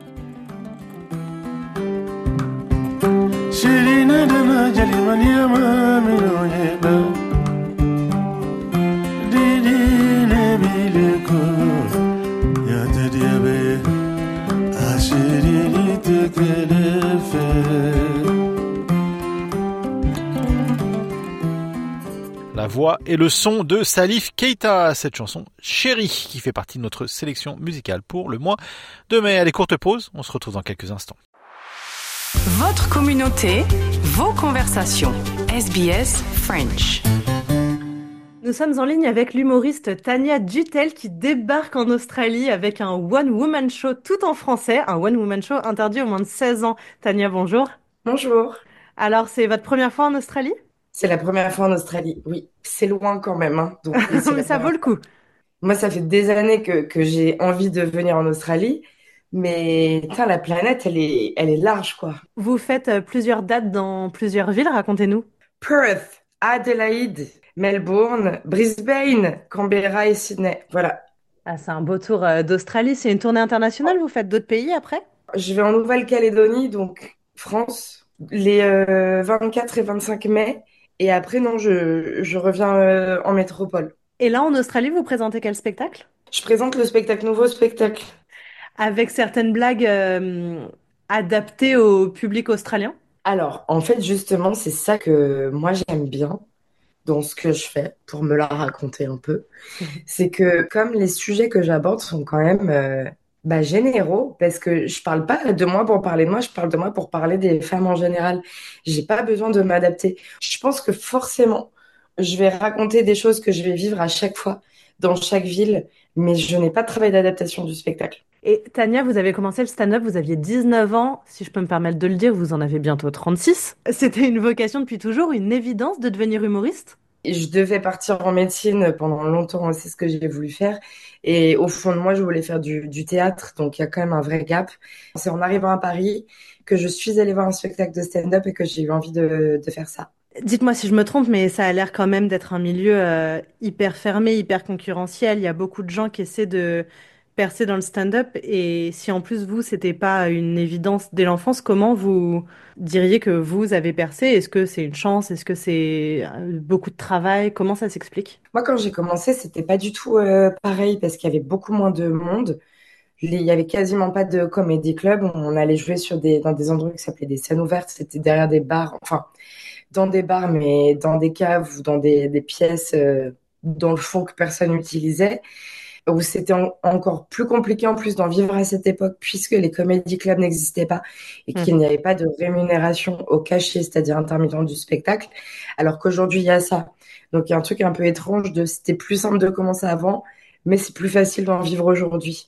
La voix et le son de Salif Keita, cette chanson Chérie qui fait partie de notre sélection musicale pour le mois de mai. Allez, courte pause, on se retrouve dans quelques instants. Votre communauté, vos conversations. SBS French. Nous sommes en ligne avec l'humoriste Tania Dutel qui débarque en Australie avec un one-woman show tout en français, un one-woman show interdit aux moins de 16 ans. Tania, bonjour. Bonjour. Alors, c'est votre première fois en Australie ? C'est la première fois en Australie, oui. C'est loin quand même, hein. Donc, mais ça vaut le coup. Moi, ça fait des années que j'ai envie de venir en Australie. Mais putain, la planète, elle est large, quoi. Vous faites plusieurs dates dans plusieurs villes, racontez-nous. Perth, Adelaide, Melbourne, Brisbane, Canberra et Sydney, voilà. Ah, c'est un beau tour d'Australie. C'est une tournée internationale, vous faites d'autres pays après ? Je vais en Nouvelle-Calédonie, donc France, les 24 et 25 mai. Et après, non, je reviens en métropole. Et là, en Australie, vous présentez quel spectacle ? Je présente le spectacle Nouveau Spectacle. Avec certaines blagues adaptées au public australien ? Alors, en fait, justement, c'est ça que moi, j'aime bien dans ce que je fais, pour me la raconter un peu. C'est que comme les sujets que j'aborde sont quand même généraux, parce que je parle pas de moi pour parler de moi, je parle de moi pour parler des femmes en général. J'ai pas besoin de m'adapter. Je pense que forcément, je vais raconter des choses que je vais vivre à chaque fois, dans chaque ville, mais je n'ai pas de travail d'adaptation du spectacle. Et Tania, vous avez commencé le stand-up, vous aviez 19 ans, si je peux me permettre de le dire, vous en avez bientôt 36. C'était une vocation depuis toujours, une évidence de devenir humoriste ? Je devais partir en médecine pendant longtemps, c'est ce que j'ai voulu faire. Et au fond de moi, je voulais faire du théâtre, donc il y a quand même un vrai gap. C'est en arrivant à Paris que je suis allée voir un spectacle de stand-up et que j'ai eu envie de faire ça. Dites-moi si je me trompe, mais ça a l'air quand même d'être un milieu hyper fermé, hyper concurrentiel. Il y a beaucoup de gens qui essaient de percer dans le stand-up, et si en plus vous, c'était pas une évidence dès l'enfance, comment vous diriez que vous avez percé ? Est-ce que c'est une chance ? Est-ce que c'est beaucoup de travail ? Comment ça s'explique ? Moi, quand j'ai commencé, c'était pas du tout pareil, parce qu'il y avait beaucoup moins de monde. Il y avait quasiment pas de comédie club. On allait jouer dans des endroits qui s'appelaient des scènes ouvertes. C'était derrière des bars, enfin, dans des bars, mais dans des caves ou dans des pièces dans le fond que personne n'utilisait, où c'était encore plus compliqué en plus d'en vivre à cette époque, puisque les comédie clubs n'existaient pas et qu'il n'y avait pas de rémunération au cachet, c'est-à-dire intermittent du spectacle, alors qu'aujourd'hui il y a ça. Donc il y a un truc un peu étrange c'était plus simple de commencer avant, mais c'est plus facile d'en vivre aujourd'hui.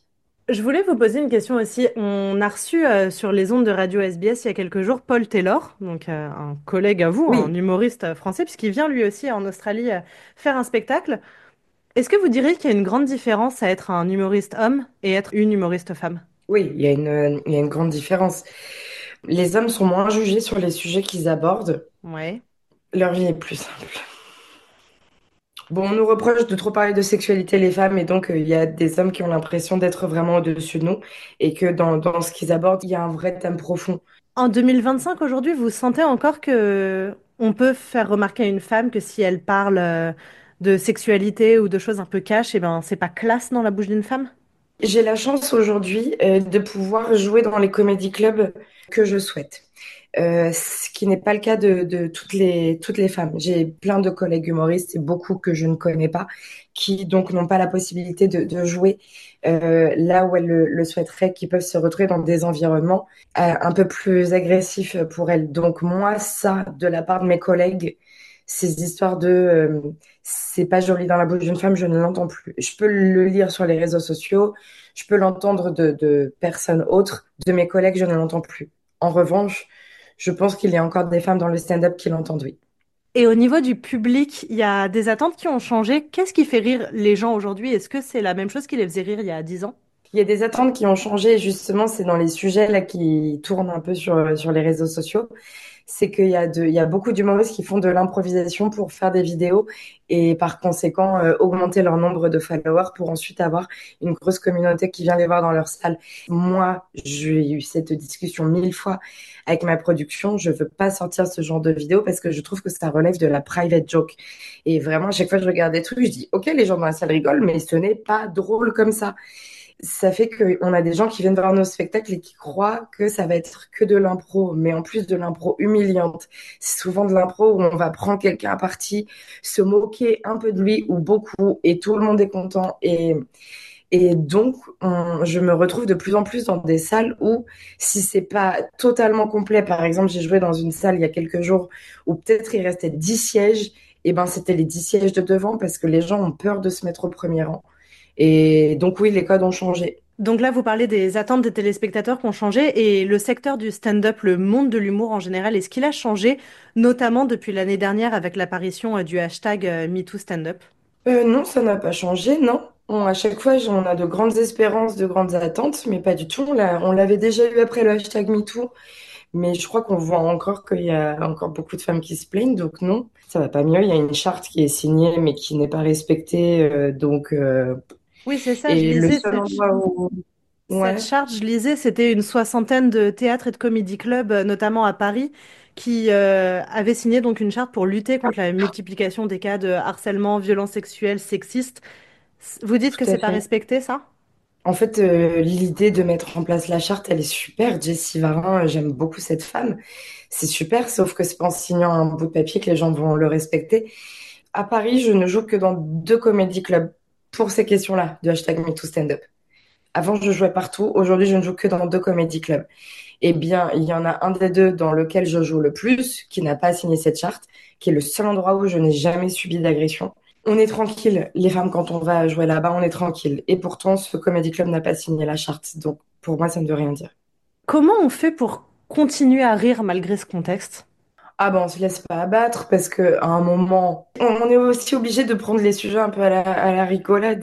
Je voulais vous poser une question aussi. On a reçu sur les ondes de Radio SBS il y a quelques jours Paul Taylor, donc un collègue à vous, un Oui, humoriste français, puisqu'il vient lui aussi en Australie faire un spectacle. Est-ce que vous diriez qu'il y a une grande différence à être un humoriste homme et être une humoriste femme? oui, il y a une grande différence. Les hommes sont moins jugés sur les sujets qu'ils abordent. Ouais. Leur vie est plus simple. Bon, on nous reproche de trop parler de sexualité, les femmes, et donc il y a des hommes qui ont l'impression d'être vraiment au-dessus de nous, et que dans ce qu'ils abordent, il y a un vrai thème profond. En 2025, aujourd'hui, vous sentez encore que on peut faire remarquer à une femme que si elle parle de sexualité ou de choses un peu cash, eh ben, c'est pas classe dans la bouche d'une femme? J'ai la chance aujourd'hui de pouvoir jouer dans les comédie clubs que je souhaite. Ce qui n'est pas le cas de toutes les femmes. J'ai plein de collègues humoristes et beaucoup que je ne connais pas qui donc n'ont pas la possibilité de jouer là où elles le souhaiteraient, qui peuvent se retrouver dans des environnements un peu plus agressifs pour elles. Donc moi, ça, de la part de mes collègues, ces histoires de c'est pas joli dans la bouche d'une femme, je ne l'entends plus. Je peux le lire sur les réseaux sociaux, je peux l'entendre de personnes autres, de mes collègues, je ne l'entends plus. En revanche, je pense qu'il y a encore des femmes dans le stand-up qui l'entendent, oui. Et au niveau du public, il y a des attentes qui ont changé. Qu'est-ce qui fait rire les gens aujourd'hui? Est-ce que c'est la même chose qui les faisait rire il y a 10 ans? Il y a des attentes qui ont changé, justement, c'est dans les sujets là qui tournent un peu sur les réseaux sociaux. C'est il y a beaucoup d'humoristes qui font de l'improvisation pour faire des vidéos et par conséquent augmenter leur nombre de followers pour ensuite avoir une grosse communauté qui vient les voir dans leur salle. Moi, j'ai eu cette discussion 1000 fois avec ma production. Je veux pas sortir ce genre de vidéo parce que je trouve que ça relève de la private joke. Et vraiment, à chaque fois que je regarde des trucs, je dis, OK, les gens dans la salle rigolent, mais ce n'est pas drôle comme ça. Ça fait qu'on a des gens qui viennent voir nos spectacles et qui croient que ça va être que de l'impro, mais en plus de l'impro humiliante. C'est souvent de l'impro où on va prendre quelqu'un à partie, se moquer un peu de lui ou beaucoup, et tout le monde est content. Et donc, je me retrouve de plus en plus dans des salles où, si c'est pas totalement complet, par exemple, j'ai joué dans une salle il y a quelques jours où peut-être il restait 10 sièges, et ben c'était les 10 sièges de devant parce que les gens ont peur de se mettre au premier rang. Et donc oui, les codes ont changé. Donc là, vous parlez des attentes des téléspectateurs qui ont changé et le secteur du stand-up, le monde de l'humour en général, est-ce qu'il a changé, notamment depuis l'année dernière avec l'apparition du hashtag MeTooStandUp? Non, ça n'a pas changé, non. À chaque fois, on a de grandes espérances, de grandes attentes, mais pas du tout. On l'avait déjà eu après le hashtag MeToo, mais je crois qu'on voit encore qu'il y a encore beaucoup de femmes qui se plaignent, donc non, ça va pas mieux. Il y a une charte qui est signée, mais qui n'est pas respectée, Oui, c'est ça, je et le lisais seul endroit où... Ouais. cette charte, je lisais, c'était une soixantaine de théâtres et de comédie clubs, notamment à Paris, qui avaient signé donc une charte pour lutter contre la multiplication des cas de harcèlement, violences sexuelles, sexistes. Vous dites que Tout à c'est pas fait. respecté, ça? En fait, l'idée de mettre en place la charte, elle est super. Jessie Varin, j'aime beaucoup cette femme. C'est super, sauf que c'est pas en signant un bout de papier que les gens vont le respecter. À Paris, je ne joue que dans 2 comédie clubs pour ces questions-là, de hashtag MeTooStandUp. Avant, je jouais partout. Aujourd'hui, je ne joue que dans 2 comédie clubs. Eh bien, il y en a un des deux dans lequel je joue le plus, qui n'a pas signé cette charte, qui est le seul endroit où je n'ai jamais subi d'agression. On est tranquille, les femmes, quand on va jouer là-bas, on est tranquille. Et pourtant, ce comédie club n'a pas signé la charte. Donc, pour moi, ça ne veut rien dire. Comment on fait pour continuer à rire malgré ce contexte? Ah ben, on se laisse pas abattre parce que à un moment, on est aussi obligé de prendre les sujets un peu à la rigolade.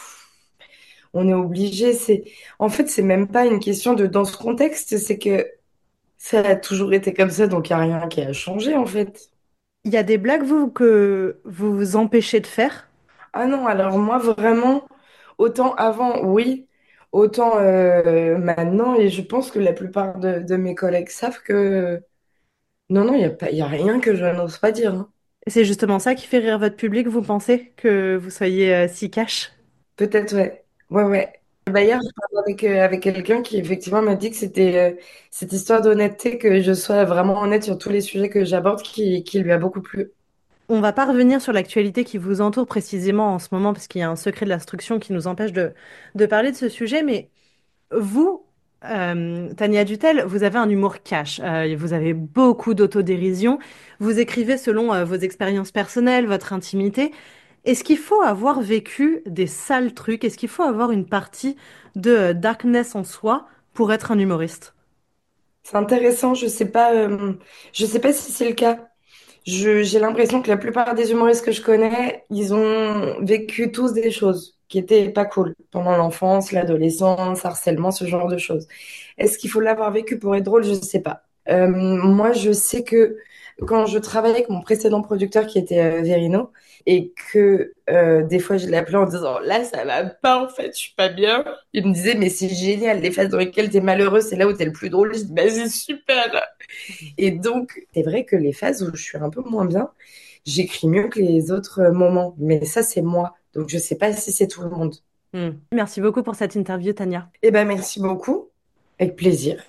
On est obligé, en fait, c'est même pas une question de dans ce contexte, c'est que ça a toujours été comme ça, donc il n'y a rien qui a changé, en fait. Il y a des blagues, vous, que vous vous empêchez de faire? Ah non, alors moi, vraiment, autant avant, oui, autant maintenant, et je pense que la plupart de mes collègues savent que non, non, il y a rien que je n'ose pas dire, hein. Et c'est justement ça qui fait rire votre public, vous pensez, que vous soyez si cash? Peut-être, ouais. Ouais, ouais. Bah, hier, je parlais avec quelqu'un qui effectivement m'a dit que c'était cette histoire d'honnêteté, que je sois vraiment honnête sur tous les sujets que j'aborde, qui lui a beaucoup plu. On va pas revenir sur l'actualité qui vous entoure précisément en ce moment, parce qu'il y a un secret de l'instruction qui nous empêche de parler de ce sujet, mais vous, Tania Dutel, vous avez un humour cash, vous avez beaucoup d'autodérision, vous écrivez selon vos expériences personnelles, votre intimité. Est-ce qu'il faut avoir vécu des sales trucs? Est-ce qu'il faut avoir une partie de darkness en soi pour être un humoriste? C'est intéressant, je sais pas si c'est le cas. J'ai l'impression que la plupart des humoristes que je connais, ils ont vécu tous des choses qui étaient pas cool pendant l'enfance, l'adolescence, harcèlement, ce genre de choses. Est-ce qu'il faut l'avoir vécu pour être drôle? Je sais pas. Moi, je sais que quand je travaillais avec mon précédent producteur qui était Verino, et que des fois je l'appelais en disant là ça va pas en fait, je suis pas bien, il me disait mais c'est génial, les phases dans lesquelles t'es malheureux c'est là où t'es le plus drôle. Je dis bah c'est super. Et donc c'est vrai que les phases où je suis un peu moins bien, j'écris mieux que les autres moments, mais ça c'est moi, donc je sais pas si c'est tout le monde. Merci beaucoup pour cette interview, Tania. Eh ben merci beaucoup, avec plaisir.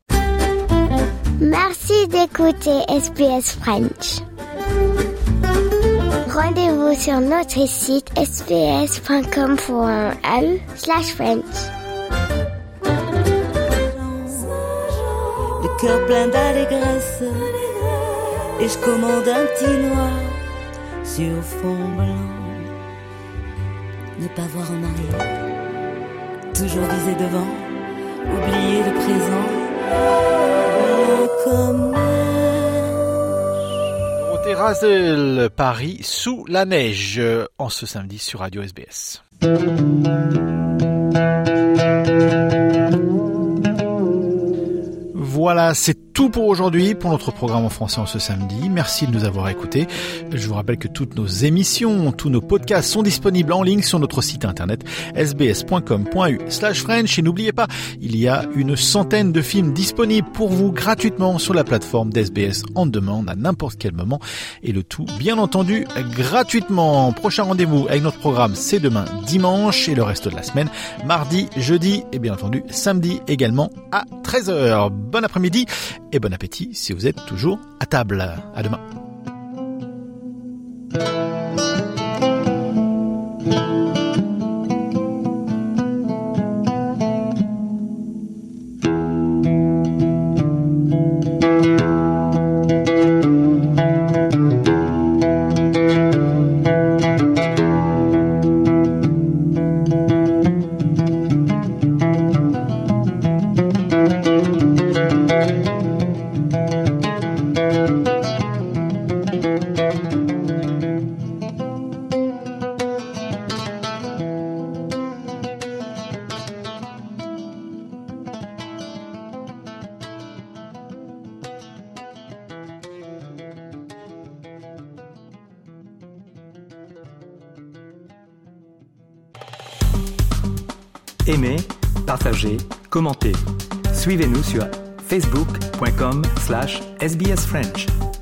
Merci d'écouter SBS French. Rendez-vous sur notre site sbs.com.au/French. Le cœur plein d'allégresse, et je commande un petit noir sur fond blanc. Ne pas voir en arrière, toujours viser devant, oublier le présent. Comme Razel, Paris sous la neige, en ce samedi sur Radio SBS. Voilà, c'est tout pour aujourd'hui, pour notre programme en français en ce samedi. Merci de nous avoir écoutés. Je vous rappelle que toutes nos émissions, tous nos podcasts sont disponibles en ligne sur notre site internet sbs.com.au/French. Et n'oubliez pas, il y a une centaine de films disponibles pour vous gratuitement sur la plateforme d'SBS On Demand à n'importe quel moment. Et le tout, bien entendu, gratuitement. Prochain rendez-vous avec notre programme, c'est demain dimanche et le reste de la semaine, mardi, jeudi et bien entendu samedi également à 13h. Bon après-midi et bon appétit si vous êtes toujours à table. À demain. Aimez, partagez, commentez. Suivez-nous sur facebook.com/sbsfrench.